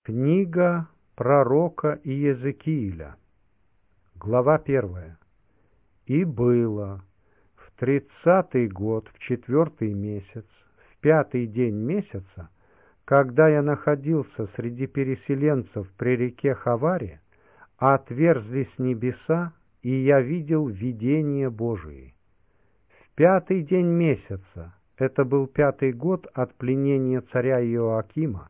Книга пророка Иезекииля, глава 1. «И было в 30-й год, в 4-й месяц, в 5-й день месяца, когда я находился среди переселенцев при реке Хаваре, отверзлись небеса, и я видел видение Божие. В 5-й день месяца, это был 5-й год от пленения царя Иоакима,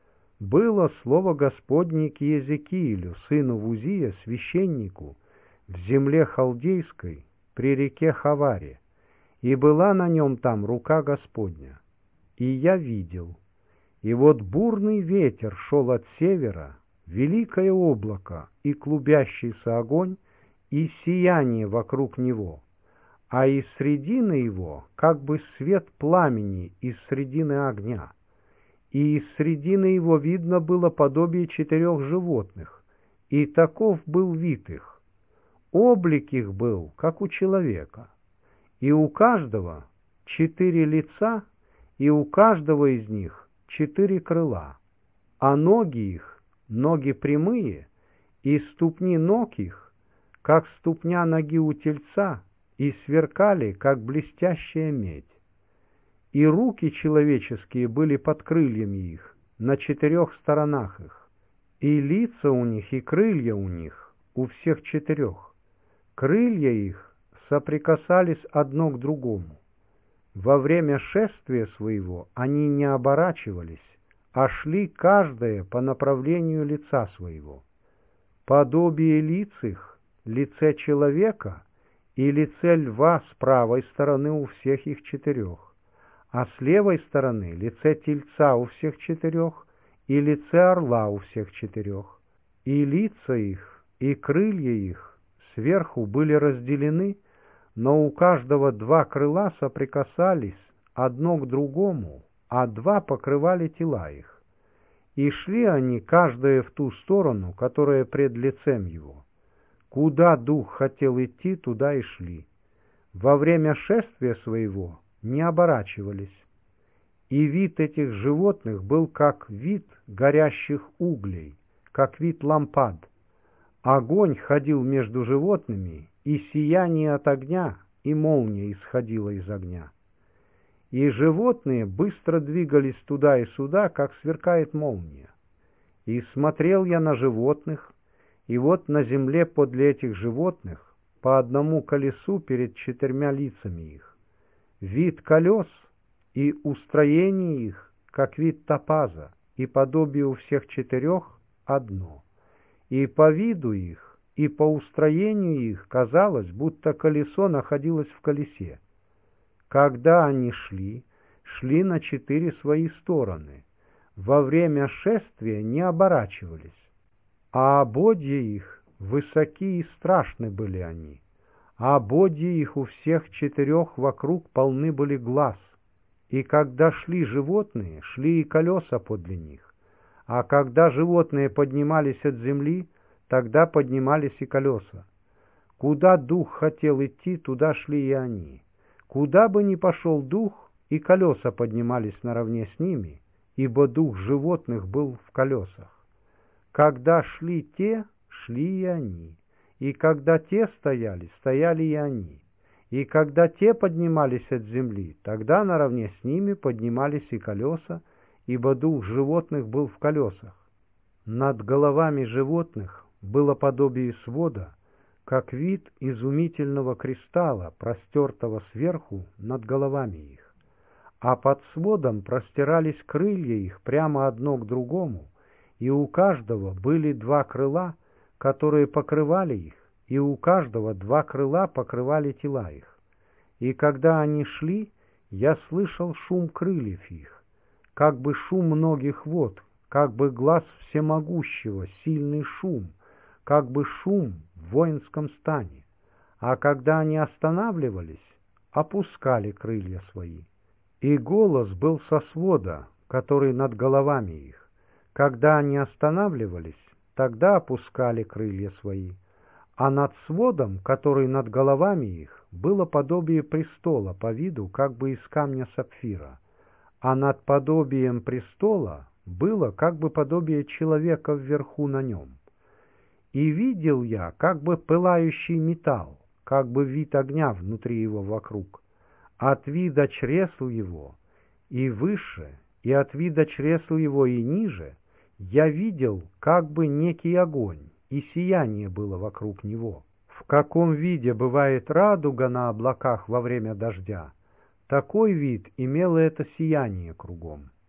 было слово Господне к Иезекиилю, сыну Вузия, священнику, в земле халдейской, при реке Хаваре, и была на нем там рука Господня. И я видел, и вот бурный ветер шел от севера, великое облако и клубящийся огонь, и сияние вокруг него, а из средины его как бы свет пламени из средины огня. И из средины его видно было подобие 4 животных, и таков был вид их. Облик их был, как у человека, и у каждого 4 лица, и у каждого из них 4 крыла, а ноги их, ноги прямые, и ступни ног их, как ступня ноги у тельца, и сверкали, как блестящая медь. И руки человеческие были под крыльями их, на 4 сторонах их, и лица у них, и крылья у них, у всех 4. Крылья их соприкасались одно к другому. Во время шествия своего они не оборачивались, а шли каждое по направлению лица своего. Подобие лиц их, лице человека и лице льва с правой стороны у всех их 4, а с левой стороны лице тельца у всех 4 и лице орла у всех 4. И лица их, и крылья их сверху были разделены, но у каждого 2 крыла соприкасались одно к другому, а 2 покрывали тела их. И шли они, каждое в ту сторону, которая пред лицем его. Куда дух хотел идти, туда и шли. Во время шествия своего не оборачивались. И вид этих животных был как вид горящих углей, как вид лампад. Огонь ходил между животными, и сияние от огня, и молния исходила из огня. И животные быстро двигались туда и сюда, как сверкает молния. И смотрел я на животных, и вот на земле подле этих животных по одному колесу перед 4 лицами их. Вид колес и устроение их, как вид топаза, и подобие у всех 4 одно. И по виду их, и по устроению их казалось, будто колесо находилось в колесе. Когда они шли на 4 свои стороны, во время шествия не оборачивались, а ободья их высоки и страшны были они. А ободья их у всех 4 вокруг полны были глаз. И когда шли животные, шли и колеса подле них. А когда животные поднимались от земли, тогда поднимались и колеса. Куда дух хотел идти, туда шли и они. Куда бы ни пошел дух, и колеса поднимались наравне с ними, ибо дух животных был в колесах. Когда шли те, шли и они. И когда те стояли, стояли и они. И когда те поднимались от земли, тогда наравне с ними поднимались и колеса, ибо дух животных был в колесах. Над головами животных было подобие свода, как вид изумительного кристалла, простертого сверху над головами их. А под сводом простирались крылья их прямо одно к другому, и у каждого были 2 крыла, которые покрывали их, и у каждого 2 крыла покрывали тела их. И когда они шли, я слышал шум крыльев их, как бы шум многих вод, как бы глас всемогущего, сильный шум, как бы шум в воинском стане. А когда они останавливались, опускали крылья свои. И голос был со свода, который над головами их. Когда они останавливались, тогда опускали крылья свои, а над сводом, который над головами их, было подобие престола по виду, как бы из камня сапфира, а над подобием престола было как бы подобие человека вверху на нем. И видел я как бы пылающий металл, как бы вид огня внутри его вокруг. От вида чресл его и выше, и от вида чресл его и ниже я видел как бы некий огонь, и сияние было вокруг него. В каком виде бывает радуга на облаках во время дождя, такой вид имело это сияние кругом.